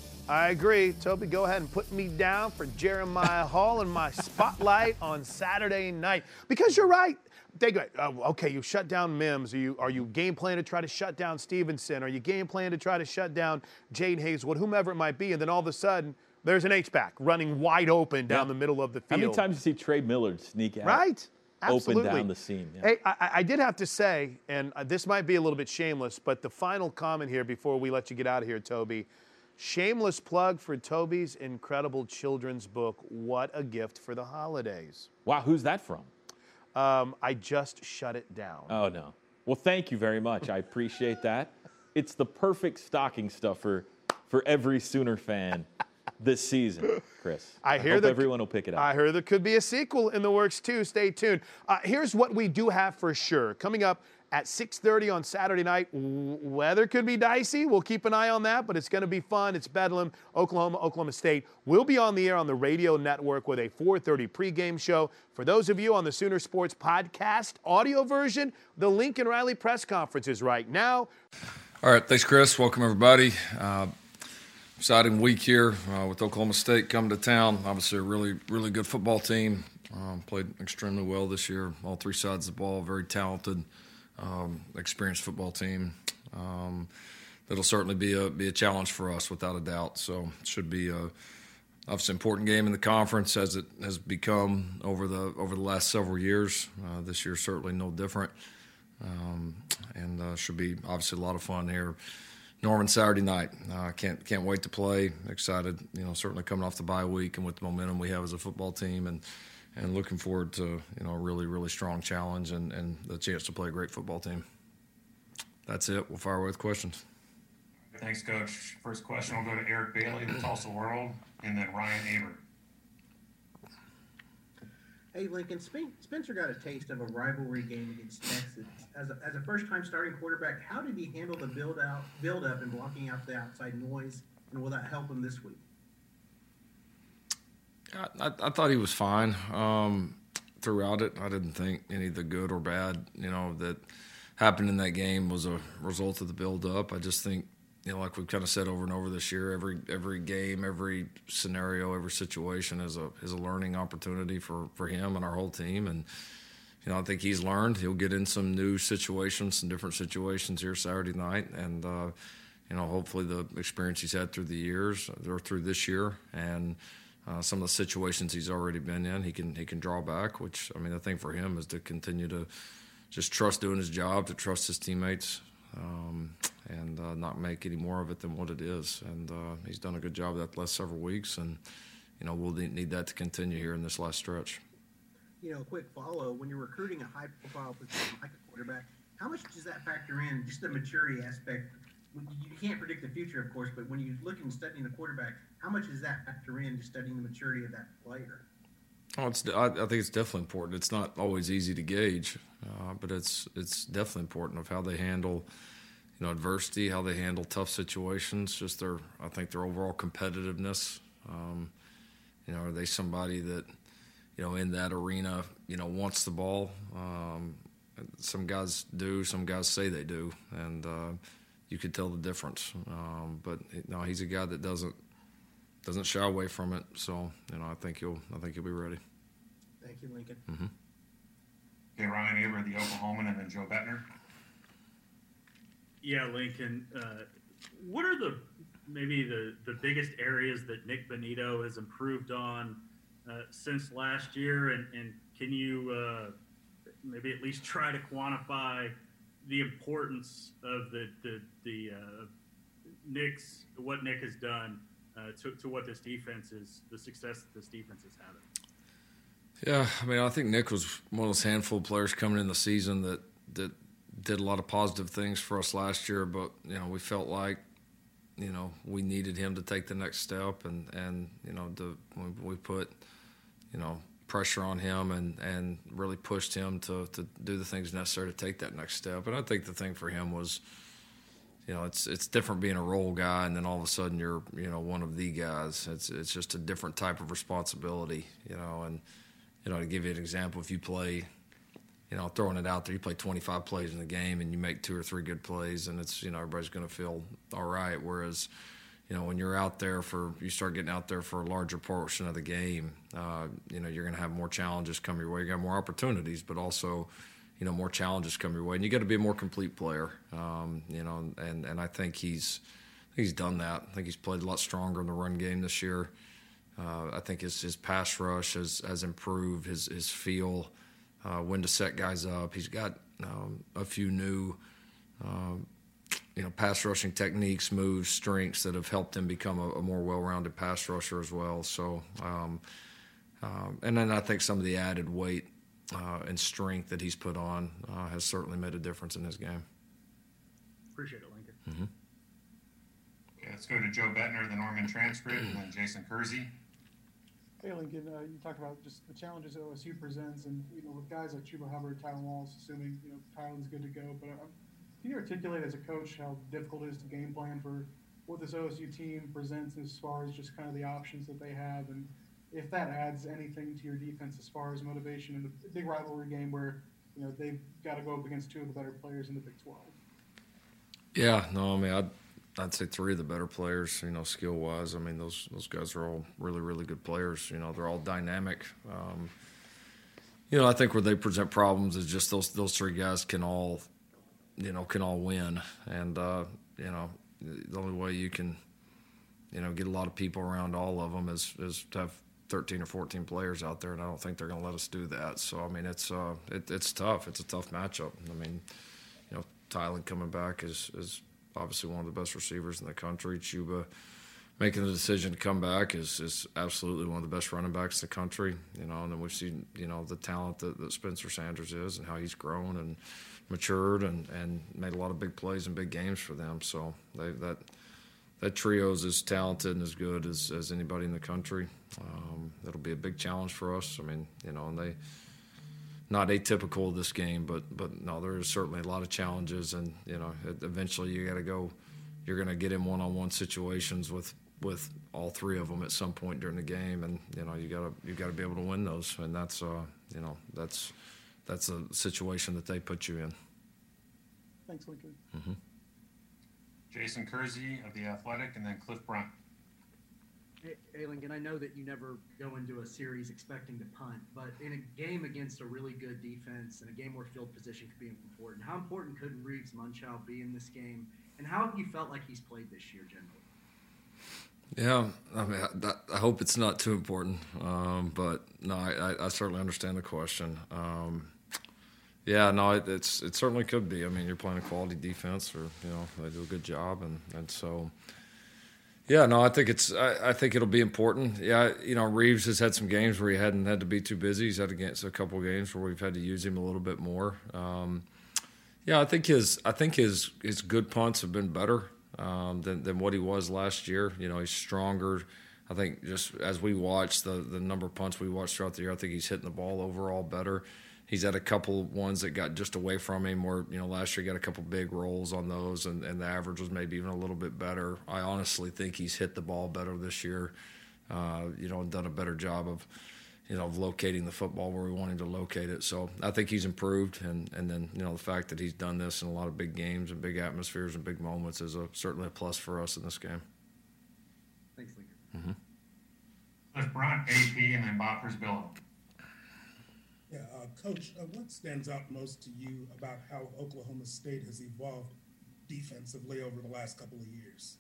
I agree. Toby, go ahead and put me down for Jeremiah Hall in my spotlight on Saturday night. Because you're right. They go, oh, okay, you shut down Mims. Are you, are you game plan to try to shut down Stevenson? Are you game plan to try to shut down Jade Hazelwood, whomever it might be? And then all of a sudden, there's an H-back running wide open down yeah. the middle of the field. How many times do you see Trey Millard sneak out? Right. Absolutely. Open down the seam. Yeah. Hey, I, I did have to say, and this might be a little bit shameless, but the final comment here before we let you get out of here, Toby. Shameless plug for Toby's incredible children's book, What a Gift for the Holidays. Wow, who's that from? Um, I just shut it down. Oh, no. Well, thank you very much. I appreciate that. It's the perfect stocking stuffer for every Sooner fan this season, Chris. I hear I hope that everyone will pick it up. I heard there could be a sequel in the works, too. Stay tuned. Uh, here's what we do have for sure. Coming up at six thirty on Saturday night, weather could be dicey. We'll keep an eye on that, but it's going to be fun. It's Bedlam, Oklahoma, Oklahoma State. We'll be on the air on the radio network with a four thirty pregame show. For those of you on the Sooner Sports Podcast audio version, the Lincoln Riley press conference is right now. All right, thanks, Chris. Welcome, everybody. Uh, exciting week here uh, with Oklahoma State coming to town. Obviously, a really, really good football team. Um, played extremely well this year. All three sides of the ball, very talented. Um, experienced football team. Um, that'll certainly be a be a challenge for us, without a doubt. So it should be a obviously important game in the conference, as it has become over the over the last several years. Uh, this year certainly no different, um, and uh, should be obviously a lot of fun here. Norman, Saturday night. I uh, can't can't wait to play. Excited, you know, certainly coming off the bye week and with the momentum we have as a football team, and. And looking forward to, you know, a really, really strong challenge and, and the chance to play a great football team. That's it. We'll fire away with questions. Thanks, Coach. First question will go to Eric Bailey, the Tulsa World, and then Ryan Aber. Hey, Lincoln, Spencer got a taste of a rivalry game against Texas. As a, as a first-time starting quarterback, how did he handle the build-out, build-up and blocking out the outside noise, and will that help him this week? I, I thought he was fine um, throughout it. I didn't think any of the good or bad, you know, that happened in that game was a result of the build-up. I just think, you know, like we've kind of said over and over this year, every every game, every scenario, every situation is a is a learning opportunity for, for him and our whole team. And, you know, I think he's learned. He'll get in some new situations, some different situations here Saturday night. And, uh, you know, hopefully the experience he's had through the years or through this year and uh, some of the situations he's already been in, he can he can draw back, which, I mean, the thing for him is to continue to just trust doing his job, to trust his teammates, um, and uh, not make any more of it than what it is. And uh, he's done a good job that the last several weeks, and, you know, we'll need that to continue here in this last stretch. You know, a quick follow, when you're recruiting a high-profile position like a quarterback, how much does that factor in, just the maturity aspect? You can't predict the future, of course, but when you look and studying the quarterback, how much does that factor in, just studying the maturity of that player? Oh, it's. I, I think it's definitely important. It's not always easy to gauge, uh, but it's it's definitely important of how they handle, you know, adversity, how they handle tough situations. Just their, I think their overall competitiveness. Um, you know, are they somebody that, you know, in that arena, you know, wants the ball? Um, some guys do. Some guys say they do, and uh, you could tell the difference. Um, but no, he's a guy that doesn't. Doesn't shy away from it, so you know I think he'll I think he'll be ready. Thank you, Lincoln. Mm-hmm. Okay, Ryan Aber, the Oklahoman, and then Joe Bettner. Yeah, Lincoln. Uh, what are the maybe the, the biggest areas that Nick Bonitto has improved on uh, since last year, and, and can you uh, maybe at least try to quantify the importance of the the, the uh, Nick's what Nick has done? Uh, to, to what this defense is, the success that this defense is having. Yeah, I mean, I think Nick was one of those handful of players coming in the season that that did a lot of positive things for us last year, but, you know, we felt like, you know, we needed him to take the next step, and, and you know, the, we, we put, you know, pressure on him and, and really pushed him to, to do the things necessary to take that next step. And I think the thing for him was, you know, it's it's different being a role guy and then all of a sudden you're, you know, one of the guys. It's it's just a different type of responsibility, you know. And, you know, to give you an example, if you play, you know, throwing it out there, you play twenty-five plays in the game and you make two or three good plays and it's, you know, everybody's going to feel all right. Whereas, you know, when you're out there for, you start getting out there for a larger portion of the game, uh, you know, you're going to have more challenges come your way. You got more opportunities, but also, you know, more challenges come your way, and you got to be a more complete player. Um, you know, and, and I think he's I think he's done that. I think he's played a lot stronger in the run game this year. Uh, I think his his pass rush has, has improved. His his feel, uh, when to set guys up. He's got um, a few new, um, you know, pass rushing techniques, moves, strengths that have helped him become a, a more well-rounded pass rusher as well. So, um, um, and then I think some of the added weight Uh, and strength that he's put on uh, has certainly made a difference in his game. Appreciate it, Lincoln. Mm-hmm. Okay, let's go to Joe Bettner, the Norman transcript, and then Jason Kersey. Hey, Lincoln, uh, you talked about just the challenges O S U presents, and you know, with guys like Chuba Hubbard, Tylan Wallace, assuming you know Tylan's good to go. But um, can you articulate as a coach how difficult it is to game plan for what this O S U team presents as far as just kind of the options that they have, and if that adds anything to your defense as far as motivation in the big rivalry game where, you know, they've got to go up against two of the better players in the Big twelve? Yeah, no, I mean, I'd, I'd say three of the better players, you know, skill-wise. I mean, those those guys are all really, really good players. You know, they're all dynamic. Um, you know, I think where they present problems is just those those three guys can all, you know, can all win. And, uh, you know, the only way you can, you know, get a lot of people around all of them is, is to have thirteen or fourteen players out there, and I don't think they're going to let us do that. So, I mean, it's uh, it, it's tough. It's a tough matchup. I mean, you know, Tylan coming back is, is obviously one of the best receivers in the country. Chuba making the decision to come back is, is absolutely one of the best running backs in the country. You know, and then we've seen, you know, the talent that, that Spencer Sanders is and how he's grown and matured and, and made a lot of big plays and big games for them. So they, that that trio is as talented and as good as, as anybody in the country. Um, it'll be a big challenge for us. I mean, you know, and they not atypical of this game, but but no, there is certainly a lot of challenges, and you know, it, eventually you got to go. You're going to get in one-on-one situations with, with all three of them at some point during the game, and you know, you got to you got to be able to win those, and that's uh, you know, that's that's a situation that they put you in. Thanks, Lincoln. Mm-hmm. Jason Kersey of The Athletic, and then Cliff Brunt. Hey, hey, Lincoln, I know that you never go into a series expecting to punt, but in a game against a really good defense and a game where field position could be important, how important could Reeves Munchau be in this game, and how have you felt like he's played this year generally? Yeah, I mean, I, I hope it's not too important, um, but no, I, I certainly understand the question. Um, yeah, no, it, it's it certainly could be. I mean, you're playing a quality defense, or you know, they do a good job, and, and so, yeah, no, I think it's I, I think it'll be important. Yeah, you know, Reeves has had some games where he hadn't had to be too busy. He's had against a couple of games where we've had to use him a little bit more. Um, yeah, I think his I think his his good punts have been better. Um, than, than what he was last year. You know, he's stronger. I think just as we watch the the number of punts we watched throughout the year, I think he's hitting the ball overall better. He's had a couple ones that got just away from him where, you know, last year he got a couple big rolls on those, and, and the average was maybe even a little bit better. I honestly think he's hit the ball better this year, uh, you know, and done a better job of, you know, of locating the football where we want him to locate it. So I think he's improved, and, and then, you know, the fact that he's done this in a lot of big games and big atmospheres and big moments is a, certainly a plus for us in this game. Thanks, Lincoln. Mm-hmm. Cliff Brunt, A P, and then Bob Frisbillo. Yeah, uh, Coach, uh, what stands out most to you about how Oklahoma State has evolved defensively over the last couple of years?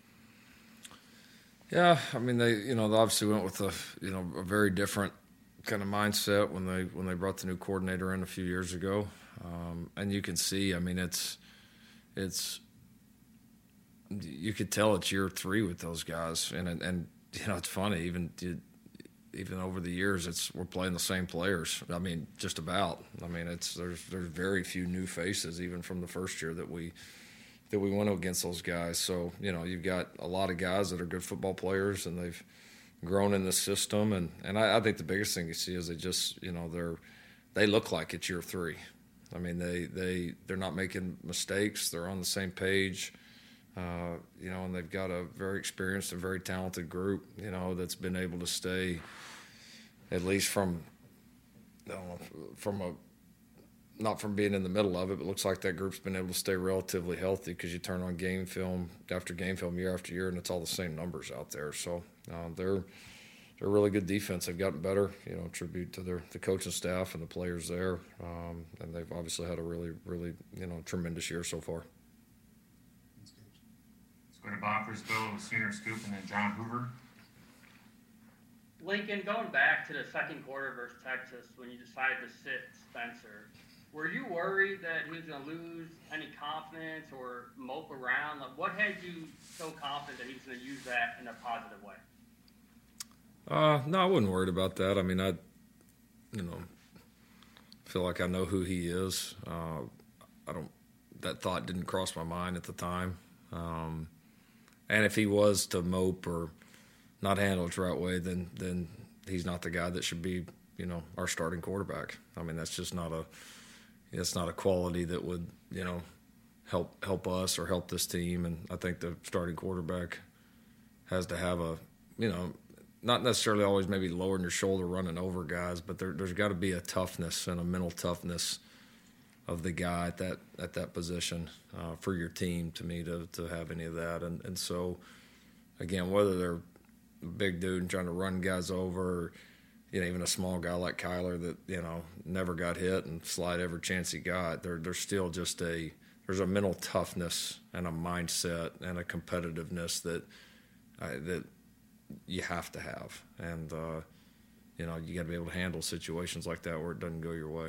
Yeah, I mean, they, you know, they obviously went with a, you know, a very different kind of mindset when they when they brought the new coordinator in a few years ago, um, and you can see, I mean, it's it's you could tell it's year three with those guys, and and you know, it's funny, even even over the years, it's we're playing the same players. I mean, just about. I mean, it's there's there's very few new faces even from the first year that we. that we went against those guys. So, you know, you've got a lot of guys that are good football players, and they've grown in the system. And, and I, I think the biggest thing you see is they just, you know, they're they look like it's year three. I mean, they, they, they're not making mistakes. They're on the same page, uh, you know, and they've got a very experienced and very talented group, you know, that's been able to stay, at least from, I don't know, from a, not from being in the middle of it, but it looks like that group's been able to stay relatively healthy, because you turn on game film after game film year after year, and it's all the same numbers out there. So uh, they're they're a really good defense. They've gotten better, you know, tribute to their the coaching staff and the players there, um, and they've obviously had a really, really, you know, tremendous year so far. Let's go to Bob Frisbillo with Sooner Scoop, and then John Hoover. Lincoln, going back to the second quarter versus Texas when you decided to sit Spencer, were you worried that he was going to lose any confidence or mope around? Like, what had you so confident that he was going to use that in a positive way? Uh, no, I wasn't worried about that. I mean, I, you know, feel like I know who he is. Uh, I don't. That thought didn't cross my mind at the time. Um, and if he was to mope or not handle it the right way, then then he's not the guy that should be, you know, our starting quarterback. I mean, that's just not a. It's not a quality that would, you know, help help us or help this team. And I think the starting quarterback has to have a, you know, not necessarily always maybe lowering your shoulder running over guys, but there, there's got to be a toughness and a mental toughness of the guy at that at that position uh, for your team, to me, to to have any of that. And and so, again, whether they're a big dude and trying to run guys over, or, you know, even a small guy like Kyler that, you know, never got hit and slide every chance he got, there, there's still just a there's a mental toughness and a mindset and a competitiveness that uh, that you have to have, and uh, you know, you got to be able to handle situations like that where it doesn't go your way.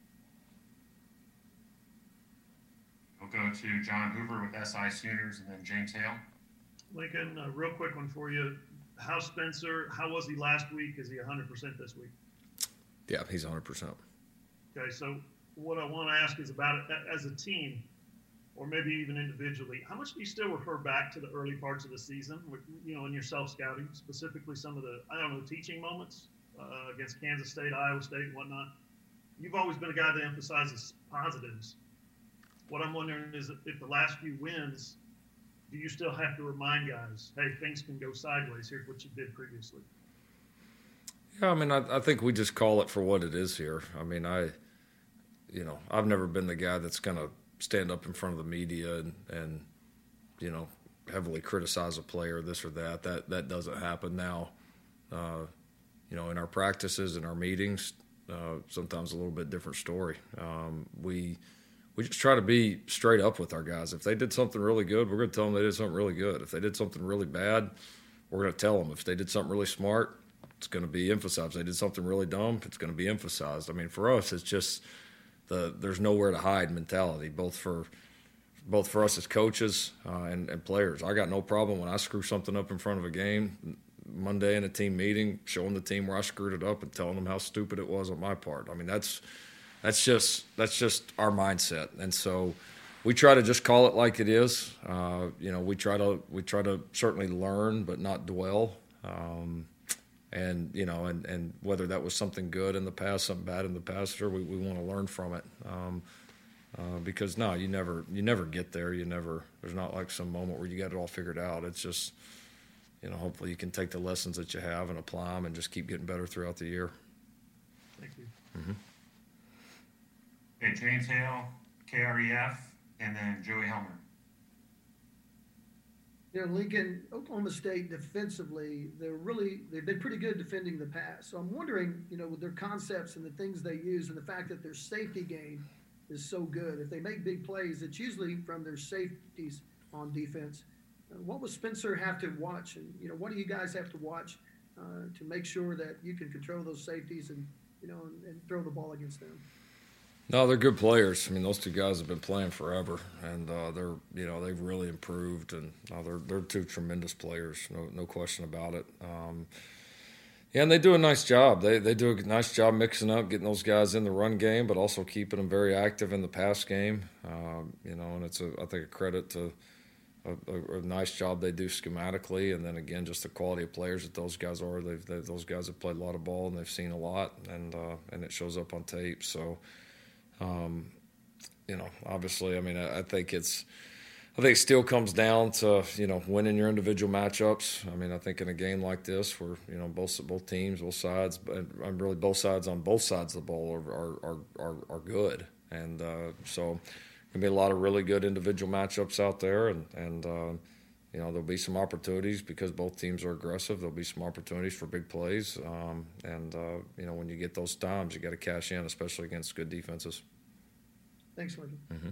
We'll go to John Hoover with S I Sooners, and then James Hale. Lincoln, a real quick one for you. How's Spencer? How was he last week? Is he one hundred percent this week? Yeah, he's one hundred percent. Okay, so what I want to ask is about it as a team, or maybe even individually. How much do you still refer back to the early parts of the season, you know, in your self-scouting, specifically some of the, I don't know, teaching moments uh, against Kansas State, Iowa State, and whatnot? You've always been a guy that emphasizes positives. What I'm wondering is if the last few wins, do you still have to remind guys, hey, things can go sideways? Here's what you did previously. Yeah, I mean, I, I think we just call it for what it is here. I mean, I, you know, I've never been the guy that's going to stand up in front of the media and, and you know, heavily criticize a player, this or that. That that doesn't happen now. Uh, you know, in our practices, in our meetings, uh, sometimes a little bit different story. Um, we we just try to be straight up with our guys. If they did something really good, we're going to tell them they did something really good. If they did something really bad, we're going to tell them. If they did something really smart, it's going to be emphasized. If they did something really dumb, it's going to be emphasized. I mean, for us, it's just the there's nowhere to hide mentality, both for both for us as coaches uh, and, and players. I got no problem when I screw something up in front of a game Monday in a team meeting, showing the team where I screwed it up and telling them how stupid it was on my part. I mean, that's that's just that's just our mindset, and so we try to just call it like it is. Uh, you know, we try to we try to certainly learn, but not dwell. Um, and you know, and, and whether that was something good in the past, something bad in the past, sure, we, we want to learn from it. Um, uh, because no, you never you never get there. You never. There's not like some moment where you got it all figured out. It's just, you know, hopefully you can take the lessons that you have and apply them and just keep getting better throughout the year. Thank you. Mm-hmm. Okay, James Hale, K R E F, and then Joey Helmer. You know, Lincoln, Oklahoma State defensively, they're really, they've been pretty good defending the pass. So I'm wondering, you know, with their concepts and the things they use and the fact that their safety game is so good, if they make big plays, it's usually from their safeties on defense. Uh, what will Spencer have to watch? And, you know, what do you guys have to watch uh, to make sure that you can control those safeties and, you know, and, and throw the ball against them? No, they're good players. I mean, those two guys have been playing forever, and uh, they're you know they've really improved, and uh, they're they're two tremendous players, no no question about it. Um, yeah, and they do a nice job. They they do a nice job mixing up, getting those guys in the run game, but also keeping them very active in the pass game. Um, you know, and it's a I think a credit to a, a, a nice job they do schematically, and then again just the quality of players that those guys are. They've, they've those guys have played a lot of ball and they've seen a lot, and uh, and it shows up on tape. So. Um, you know, obviously, I mean, I, I think it's, I think it still comes down to, you know, winning your individual matchups. I mean, I think in a game like this where, you know, both both teams, both sides, but I'm really both sides on both sides of the ball are are are, are good. And uh, so there'll be a lot of really good individual matchups out there. And, and uh, you know, there'll be some opportunities because both teams are aggressive. There'll be some opportunities for big plays. Um, and, uh, you know, when you get those times, you got to cash in, especially against good defenses. Thanks, Lincoln. Mm-hmm.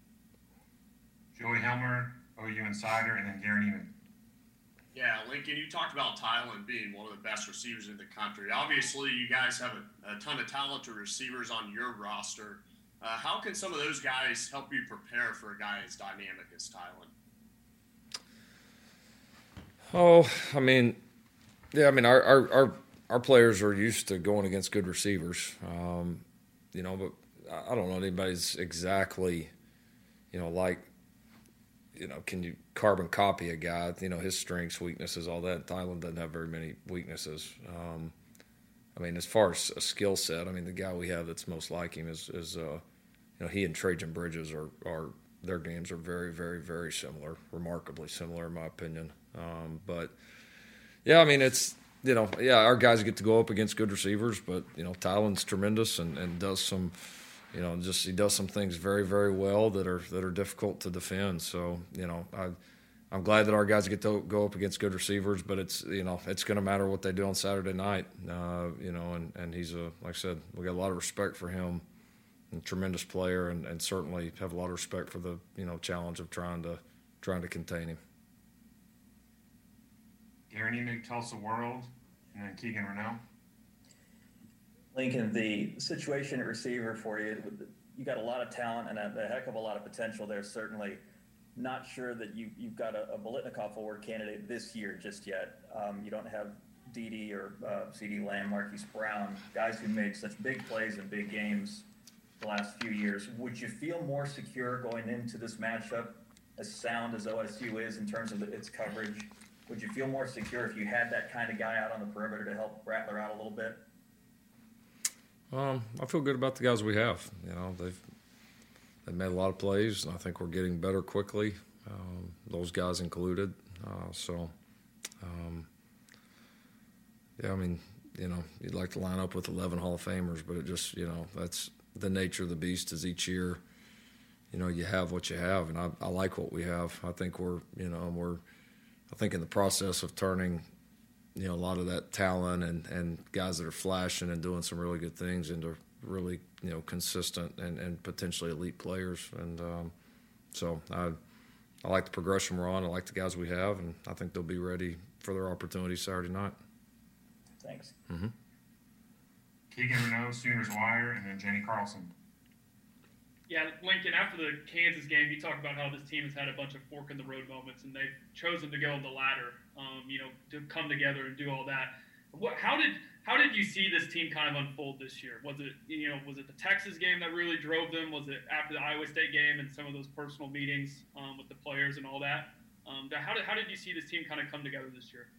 Joey Helmer, O U Insider, and then Gary Neiman. Yeah, Lincoln, you talked about Tylen being one of the best receivers in the country. Obviously, you guys have a, a ton of talented receivers on your roster. Uh, how can some of those guys help you prepare for a guy as dynamic as Tylen? Oh, I mean, yeah, I mean, our our our, our players are used to going against good receivers, um, you know, but I don't know anybody's exactly, you know, like, you know, can you carbon copy a guy, you know, his strengths, weaknesses, all that. Tylen doesn't have very many weaknesses. Um, I mean, as far as a skill set, I mean, the guy we have that's most like him is, is uh, you know, he and Trajan Bridges are, are, their games are very, very, very similar, remarkably similar in my opinion. Um, but, yeah, I mean, it's, you know, yeah, our guys get to go up against good receivers, but, you know, Tylen's tremendous and, and does some – You know, just he does some things very, very well that are that are difficult to defend. So, you know, I, I'm glad that our guys get to go up against good receivers, but it's, you know, it's going to matter what they do on Saturday night. Uh, you know, and, and he's a, like I said, we got a lot of respect for him, a tremendous player, and, and certainly have a lot of respect for the, you know, challenge of trying to trying to contain him. Gary Neiman, Tulsa World, and then Keegan Renault. Lincoln, the situation at receiver for you, you got a lot of talent and a, a heck of a lot of potential there. Certainly not sure that you, you've got a, a Biletnikoff Award candidate this year just yet. Um, you don't have Dede or uh, CeeDee Lamb, Marquise Brown, guys who made such big plays in big games the last few years. Would you feel more secure going into this matchup, as sound as O S U is in terms of its coverage? Would you feel more secure if you had that kind of guy out on the perimeter to help Rattler out a little bit? Um, I feel good about the guys we have. You know, they've they've made a lot of plays, and I think we're getting better quickly. Um, those guys included. Uh, so, um, yeah, I mean, you know, you'd like to line up with eleven Hall of Famers, but it just, you know, that's the nature of the beast. Is each year, you know, you have what you have, and I, I like what we have. I think we're, you know, we're, I think in the process of turning, you know, a lot of that talent and, and guys that are flashing and doing some really good things into really, you know, consistent and, and potentially elite players. And um, so I, I like the progression we're on. I like the guys we have, and I think they'll be ready for their opportunity Saturday night. Thanks. Mm-hmm. Keegan Renaud, Sooners Wire, and then Jenny Carlson. Yeah, Lincoln, after the Kansas game, you talked about how this team has had a bunch of fork-in-the-road moments, and they've chosen to go the latter, um, you know, to come together and do all that. What, how did how did you see this team kind of unfold this year? Was it, you know, was it the Texas game that really drove them? Was it after the Iowa State game and some of those personal meetings um, with the players and all that? Um, how did how did you see this team kind of come together this year?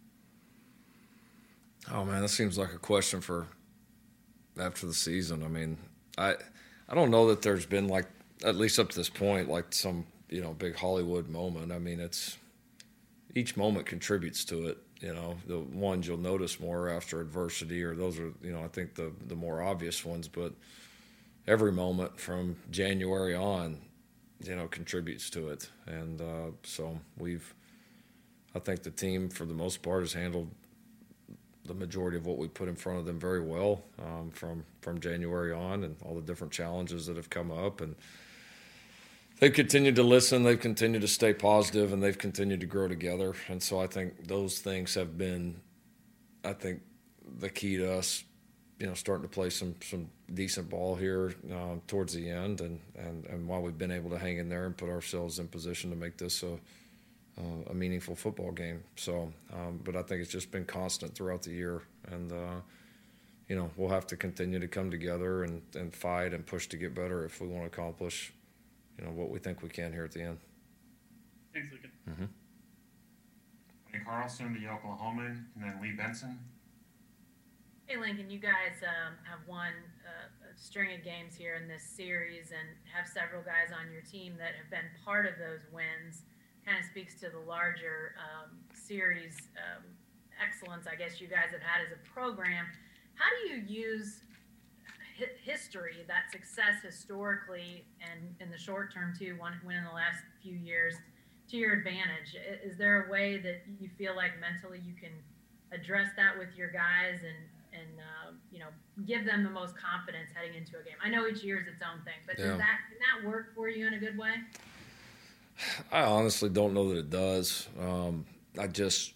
Oh man, that seems like a question for after the season. I mean, I I don't know that there's been, like, at least up to this point, like some, you know, big Hollywood moment. I mean, it's each moment contributes to it. You know, the ones you'll notice more after adversity, or those are, you know, I think the the more obvious ones. But every moment from January on, you know, contributes to it. And uh, so we've, I think the team for the most part has handled the majority of what we put in front of them very well um, from from January on, and all the different challenges that have come up. And they've continued to listen, they've continued to stay positive, and they've continued to grow together. And so I think those things have been, I think, the key to us, you know, starting to play some some decent ball here uh, towards the end, and, and, and while we've been able to hang in there and put ourselves in position to make this a, uh, a meaningful football game. So, um, but I think it's just been constant throughout the year, and uh, you know, we'll have to continue to come together and, and fight and push to get better if we want to accomplish, you know, what we think we can here at the end. Thanks, Lincoln. Mm-hmm. Ray Carlson, the Oklahoman, and then Lee Benson. Hey, Lincoln, you guys um, have won uh, a string of games here in this series and have several guys on your team that have been part of those wins. Kind of speaks to the larger um, series um, excellence, I guess, you guys have had as a program. How do you use hi- history, that success historically, and in the short term too, one win in the last few years, to your advantage? Is there a way that you feel like mentally you can address that with your guys and and uh, you know, give them the most confidence heading into a game? I know each year is its own thing, but Yeah. does that can that work for you in a good way? I honestly don't know that it does. Um, I just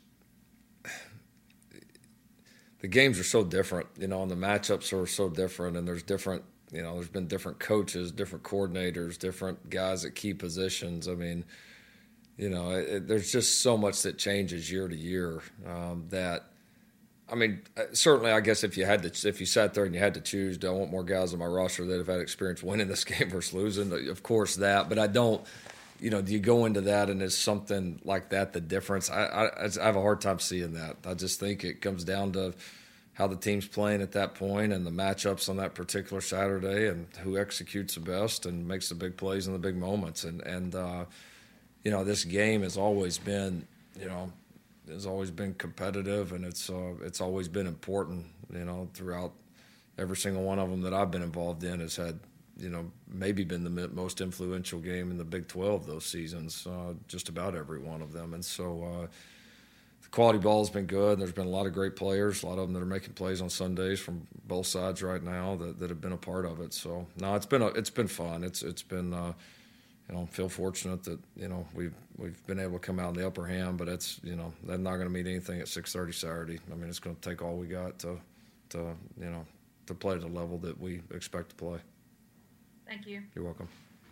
the games are so different, you know, and the matchups are so different, and there's different, you know, there's been different coaches, different coordinators, different guys at key positions. I mean, you know, it, it, there's just so much that changes year to year um, that. I mean, certainly, I guess if you had to, if you sat there and you had to choose, do I want more guys on my roster that have had experience winning this game versus losing? Of course, that. But I don't, you know, do you go into that and is something like that the difference? I, I, I have a hard time seeing that. I just think it comes down to how the team's playing at that point and the matchups on that particular Saturday and who executes the best and makes the big plays in the big moments. And, and uh, you know, this game has always been, you know, has always been competitive, and it's uh, it's always been important, you know, throughout every single one of them that I've been involved in has had, you know, maybe been the most influential game in the Big twelve those seasons, uh, just about every one of them. And so uh, the quality ball has been good. There's been a lot of great players, a lot of them that are making plays on Sundays from both sides right now that, that have been a part of it. So, no, it's been a, it's been fun. It's It's been uh, – you know, feel fortunate that, you know, we've we've been able to come out in the upper hand, but it's, you know, that's not going to mean anything at six thirty Saturday. I mean, it's going to take all we got to, to you know, to play at the level that we expect to play. Thank you. You're welcome.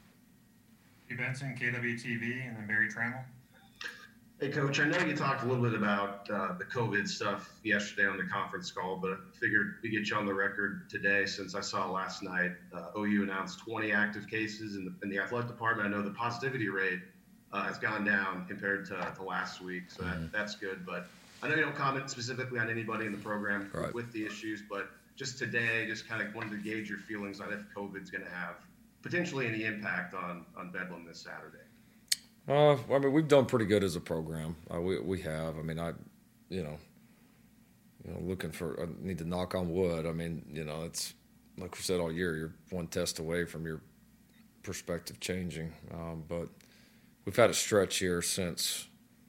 Lee Benson, K W T V, and then Barry Trammell. Hey, Coach, I know you talked a little bit about uh, the COVID stuff yesterday on the conference call, but I figured we get you on the record today since I saw last night uh, O U announced twenty active cases in the, in the athletic department. I know the positivity rate uh, has gone down compared to, to last week, so that, that's good. But I know you don't comment specifically on anybody in the program right. with the issues, but just today, just kind of wanted to gauge your feelings on if COVID's going to have potentially any impact on, on Bedlam this Saturday. Uh, I mean, we've done pretty good as a program. Uh, we we have. I mean, I, you know, you know, looking for. I need to knock on wood. I mean, you know, it's like we said all year. You're one test away from your perspective changing. Um, but we've had a stretch here since,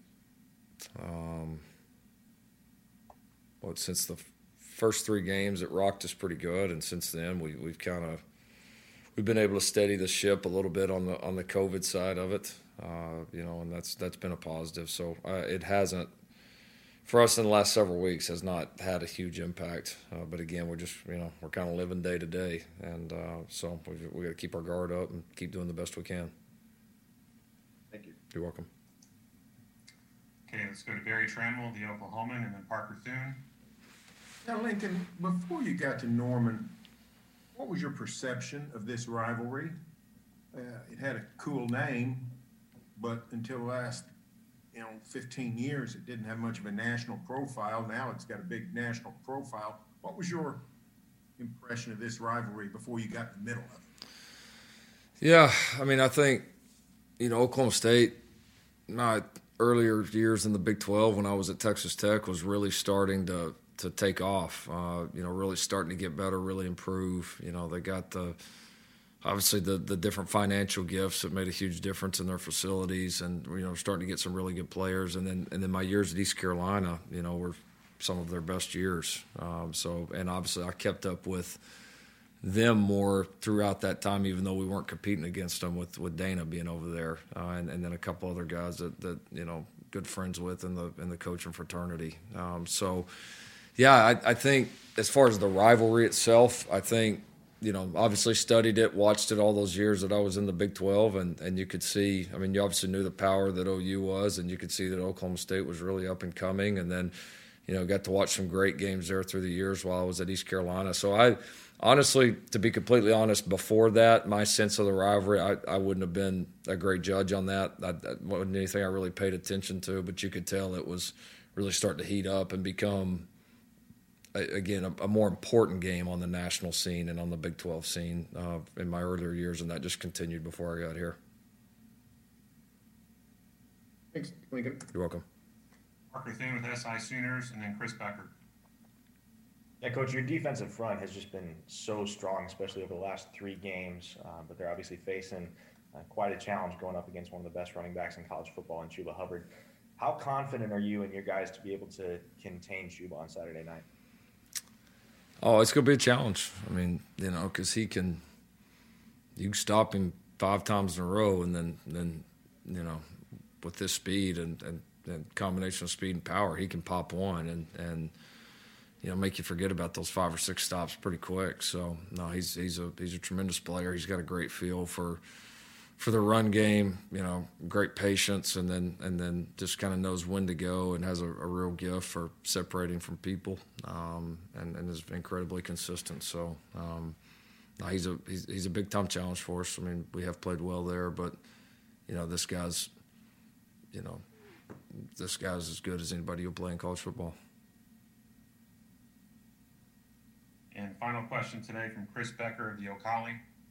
um, what, since the first three games it rocked us pretty good, and since then we, we've kind of we've been able to steady the ship a little bit on the on the COVID side of it, uh, you know, and that's that's been a positive. So uh, it hasn't, for us in the last several weeks, has not had a huge impact. Uh, but again, we're just you know we're kind of living day to day, and uh, so we've, we got to keep our guard up and keep doing the best we can. Thank you. You're welcome. Okay, let's go to Barry Tranwell, the Oklahoman, and then Parker Thune. Now, Lincoln, before you got to Norman, what was your perception of this rivalry? Uh, it had a cool name, but until the last, you know, fifteen years, it didn't have much of a national profile. Now it's got a big national profile. What was your impression of this rivalry before you got in the middle of it? Yeah, I mean, I think, you know, Oklahoma State, my earlier years in the Big twelve when I was at Texas Tech was really starting to to take off, uh, you know, really starting to get better, really improve. You know, they got the, obviously the the different financial gifts that made a huge difference in their facilities, and, you know, starting to get some really good players. And then and then my years at East Carolina, you know, were some of their best years. Um, so, and obviously I kept up with them more throughout that time, even though we weren't competing against them with, with Dana being over there, uh, and, and then a couple other guys that, that, you know, good friends with in the in the coaching fraternity. Um, so, yeah, I, I think as far as the rivalry itself, I think, you know, obviously studied it, watched it all those years that I was in the Big twelve, and, and you could see, I mean, you obviously knew the power that O U was, and you could see that Oklahoma State was really up and coming, and then, you know, got to watch some great games there through the years while I was at East Carolina. So I, honestly, to be completely honest, before that, my sense of the rivalry, I, I wouldn't have been a great judge on that. I, that wasn't anything I really paid attention to, but you could tell it was really starting to heat up and become, again, a, a more important game on the national scene and on the Big twelve scene uh, in my earlier years, and that just continued before I got here. Thanks, Lincoln. You're welcome. Parker Thune with S I Sooners, and then Chris Becker. Yeah, Coach, your defensive front has just been so strong, especially over the last three games, uh, but they're obviously facing uh, quite a challenge going up against one of the best running backs in college football in Chuba Hubbard. How confident are you and your guys to be able to contain Chuba on Saturday night? Oh, it's going to be a challenge. I mean, you know, because he can – you can stop him five times in a row, and then, then you know, with this speed and, and, and combination of speed and power, he can pop one and, and you know, make you forget about those five or six stops pretty quick. So, no, he's he's a he's a tremendous player. He's got a great feel for for the run game, you know, great patience, and then and then just kind of knows when to go, and has a, a real gift for separating from people, um, and, and is incredibly consistent. So um, no, he's a he's, he's a big time challenge for us. I mean, we have played well there, but you know, this guy's you know this guy's as good as anybody who'll play in college football. And final question today from Chris Becker of the Ocali.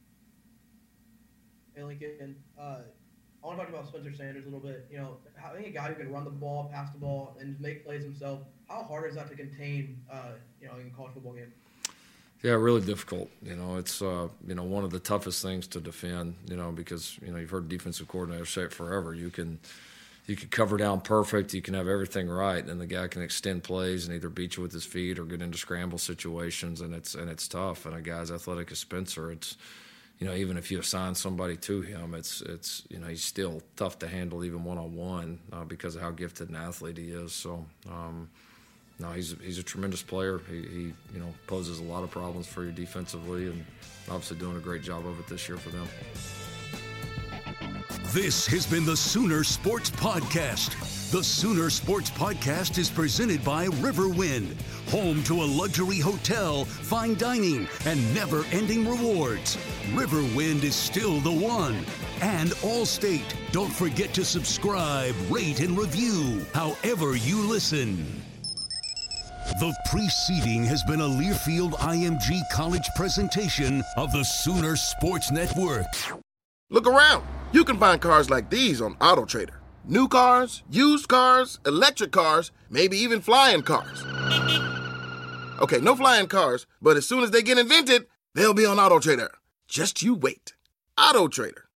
Hey, Lincoln. Uh, I want to talk about Spencer Sanders a little bit. You know, having a guy who can run the ball, pass the ball, and make plays himself, how hard is that to contain, uh, you know, in a college football game? Yeah, really difficult. You know, it's, uh, you know, one of the toughest things to defend, you know, because, you know, you've heard defensive coordinators say it forever. You can you can cover down perfect, you can have everything right, and the guy can extend plays and either beat you with his feet or get into scramble situations, and it's and it's tough. And a guy as athletic as Spencer, it's, you know, even if you assign somebody to him, it's, it's you know, he's still tough to handle even one-on-one uh, because of how gifted an athlete he is. So, um, no, he's, he's a tremendous player. He, he, you know, poses a lot of problems for you defensively, and obviously doing a great job of it this year for them. This has been the Sooner Sports Podcast. The Sooner Sports Podcast is presented by Riverwind, home to a luxury hotel, fine dining, and never-ending rewards. Riverwind is still the one. And Allstate. Don't forget to subscribe, rate, and review however you listen. The preceding has been a Learfield I M G College presentation of the Sooner Sports Network. Look around. You can find cars like these on AutoTrader. New cars, used cars, electric cars, maybe even flying cars. Okay, no flying cars, but as soon as they get invented, they'll be on AutoTrader. Just you wait. AutoTrader.